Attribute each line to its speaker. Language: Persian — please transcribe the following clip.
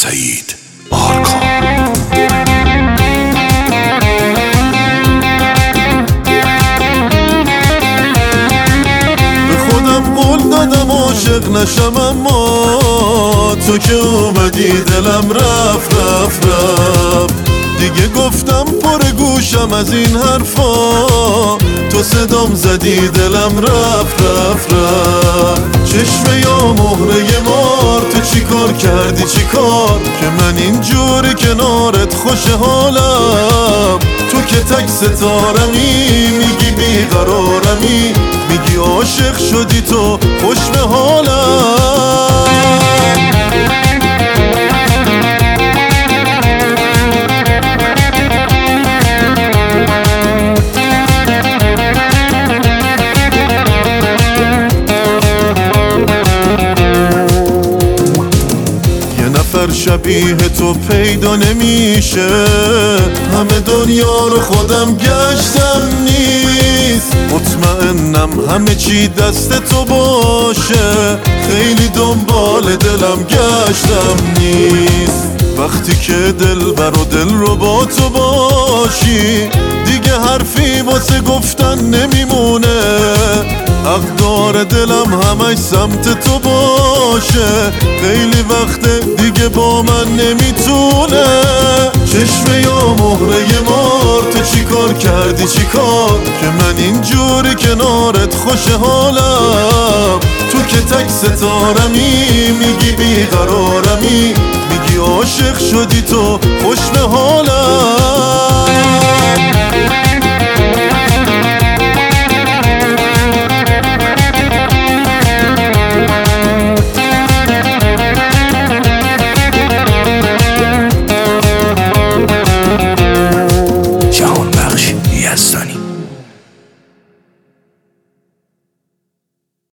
Speaker 1: سعید آرکان.
Speaker 2: به خودم قول دادم عاشق نشم، اما تو که اومدی دلم رفت رفت رفت. دیگه گفتم پر گوشم از این حرفا، تو صدام زدی دلم رفت رفت رفت. چشمه یا مهره مار، تو چی کار کردی چی کار که من اینجوری کنارت خوش حالم؟ تو که تک ستارمی، میگی بیقرارمی، میگی عاشق شدی تو خوش به حالم. شبیه تو پیدا نمیشه، همه دنیا رو خودم گشتم نیست. مطمئنم همه چی دست تو باشه، خیلی دنبال دلم گشتم نیست. وقتی که دلبر و دل رو با تو باشی، دیگه حرفی واسه گفتن نمیمونه. حقدار دلم همش سمت تو باشه، خیلی وقته دیگه با من نمیتونه. چشمه یا مهره مار، تو چی کار کردی چی کار که من اینجوری کنارت خوش حالم؟ تو که تک ستارمی، میگی بیقرارمی، میگی عاشق شدی تو خوش به حالم.